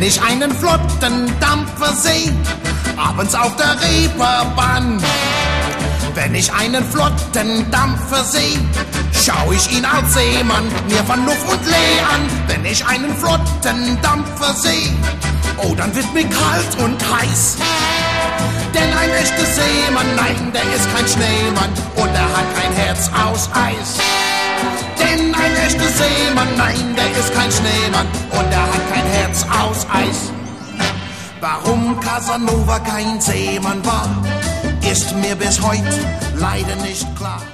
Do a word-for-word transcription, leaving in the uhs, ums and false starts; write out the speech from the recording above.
Wenn ich einen flotten Dampfer seh, abends auf der Reeperbahn. Wenn ich einen flotten Dampfer seh, schau ich ihn als Seemann mir von Luft und Lee an. Wenn ich einen flotten Dampfer seh, oh, dann wird mir kalt und heiß. Denn ein echter Seemann, nein, der ist kein Schneemann und er hat kein Herz aus Eis. Denn ein echter Seemann, nein, der ist kein Schneemann und er hat kein Herz aus Eis. Warum Casanova kein Seemann war, ist mir bis heute leider nicht klar.